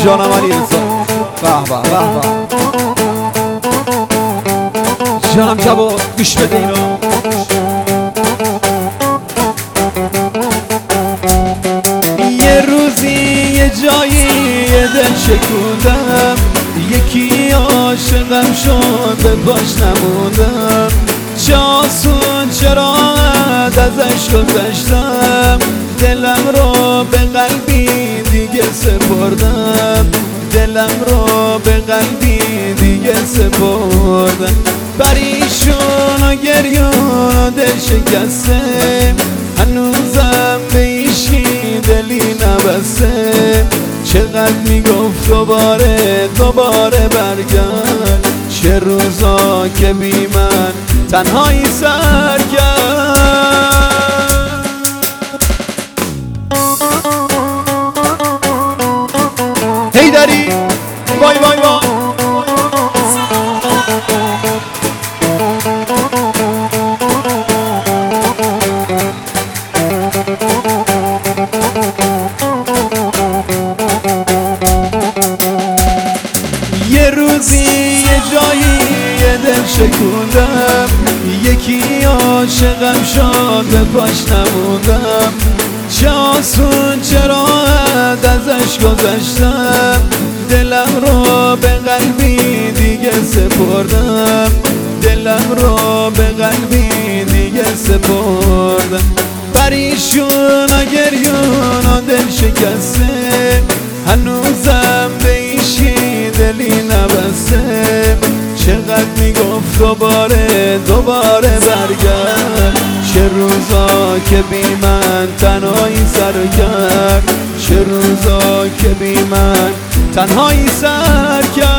جانم علی رضا به به به به جانم جواد گوش بده اینا یه روزی یه جایی یه دل شکوندم یکی عاشقم شد به پاش نموندم چه آسون چرا ازش گذشتم دلم رو به قلبی دیگه سپردم دلم رو به قلبی دیگه سپردم پریشون و گریون و دل شکسته هنوزم به ایشی دلی نبسته چقدر میگفت دوباره برگرد چه روزا که بی من تنهایی سر کرد هیدری وای وای وای یه روزی یه جایی یه دل شکوندم یکی عاشقم شد به پاش نموندم چه آسون چرا ازش گذشتم دلم رو به قلبی دیگه سپردم دلم رو به قلبی دیگه سپردم پریشون و گریون و دل شکسته هنوزم به ایشی دلی نبسته چقدر میگفت دوباره برگرد چه روزا که بی من تنهایی سر کرد چه روزا که بی من تنهایی سر کرد